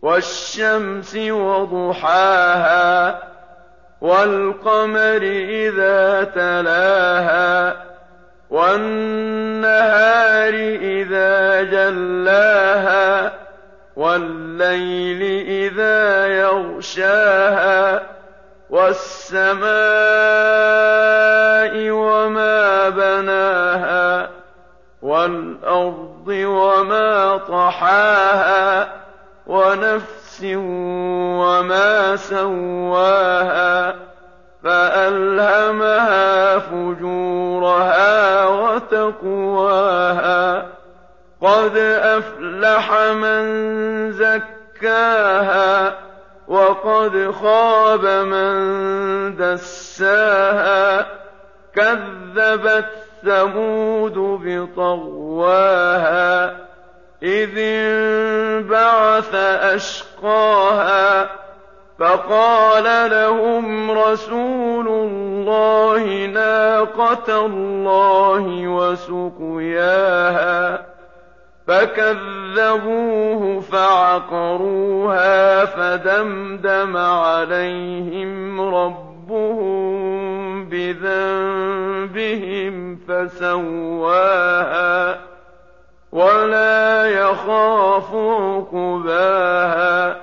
وَالشَّمْسِ وَضُحَاهَا وَالْقَمَرِ إِذَا تَلَاهَا وَالنَّهَارِ إِذَا جَلَّاهَا وَاللَّيْلِ إِذَا يَغْشَاهَا وَالسَّمَاءِ وَمَا بَنَاهَا وَالْأَرْضِ وَمَا طَحَاهَا وَنَفْسٍ وَمَا سَوَّاهَا فَأَلْهَمَهَا فُجُورَهَا وَتَقْوَاهَا قَدْ أَفْلَحَ مَن زَكَّاهَا وَقَدْ خَابَ مَن دَسَّاهَا كَذَّبَتْ ثَمُودُ بِطَغْوَاهَا إِذِ انبَعَثَ أَشْقَاهَا فَقَالَ لَهُمْ رَسُولُ اللَّهِ نَاقَةَ اللَّهِ وَسُقْيَاهَا فَكَذَّبُوهُ فَعَقَرُوهَا فَدَمْدَمَ عَلَيْهِمْ رَبُّهُم بِذَنبِهِمْ فَسَوَّاهَا وَلَا يَخَافُ عُقْبَاهَا